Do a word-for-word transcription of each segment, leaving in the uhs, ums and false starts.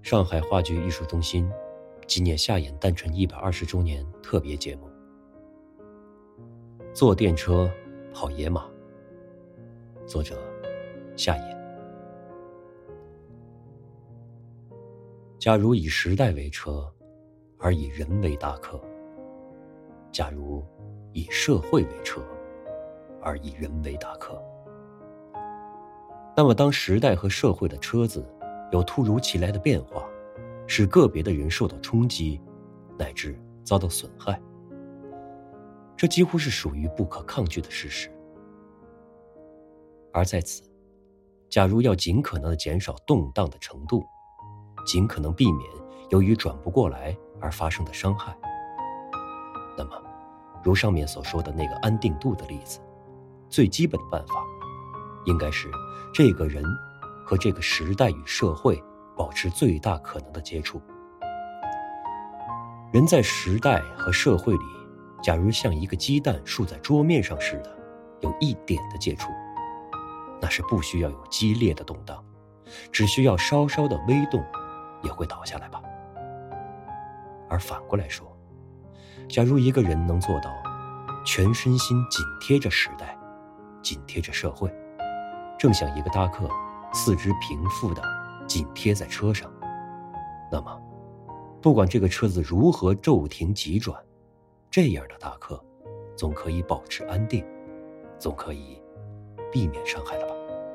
上海话剧艺术中心纪念夏衍诞辰一百二十周年特别节目。坐电车跑野马，作者夏衍。假如以时代为车，而以人为搭客；假如以社会为车，而以人为搭客，那么当时代和社会的车子有突如其来的变化，使个别的人受到冲击，乃至遭到损害，这几乎是属于不可抗拒的事实。而在此，假如要尽可能的减少动荡的程度，尽可能避免由于转不过来而发生的伤害，那么如上面所说的那个安定度的例子，最基本的办法应该是这个人和这个时代与社会保持最大可能的接触。人在时代和社会里，假如像一个鸡蛋竖在桌面上似的有一点的接触，那是不需要有激烈的动荡，只需要稍稍的微动也会倒下来吧。而反过来说，假如一个人能做到全身心紧贴着时代，紧贴着社会，正像一个搭客四肢平复地紧贴在车上，那么不管这个车子如何骤停急转，这样的搭客总可以保持安定，总可以避免伤害了吧。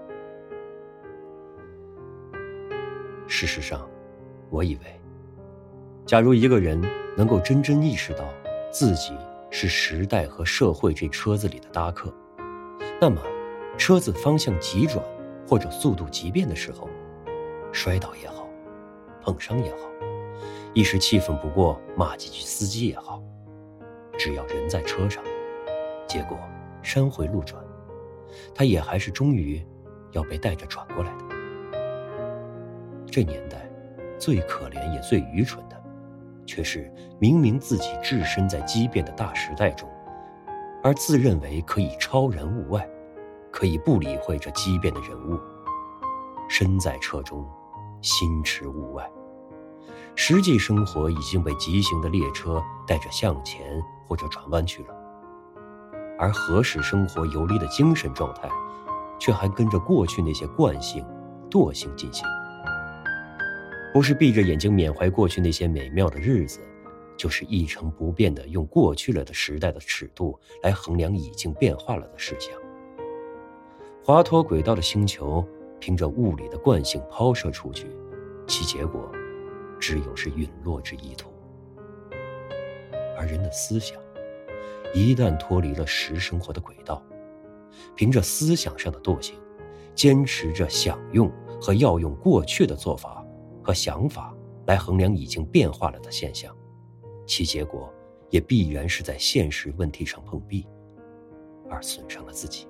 事实上，我以为假如一个人能够真正意识到自己是时代和社会这车子里的搭客，那么车子方向急转或者速度急变的时候，摔倒也好，碰伤也好，一时气愤不过骂几句司机也好，只要人在车上，结果山回路转，他也还是终于要被带着转过来的。这年代最可怜也最愚蠢的，却是明明自己置身在激变的大时代中，而自认为可以超然物外，可以不理会这激变的人物，身在车中，心驰物外，实际生活已经被急行的列车带着向前或者转弯去了，而何使生活游离的精神状态却还跟着过去那些惯性惰性进行。不是闭着眼睛缅怀过去那些美妙的日子，就是一成不变地用过去了的时代的尺度来衡量已经变化了的事项。滑脱轨道的星球凭着物理的惯性抛射出去，其结果只有是陨落之意图。而人的思想一旦脱离了实生活的轨道，凭着思想上的惰性，坚持着想用和要用过去的做法和想法来衡量已经变化了的现象，其结果也必然是在现实问题上碰壁，而损伤了自己。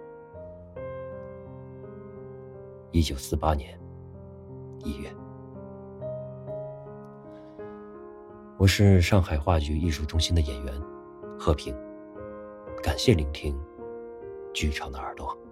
一九四八年一月，我是上海话剧艺术中心的演员贺平，感谢聆听剧场的耳朵。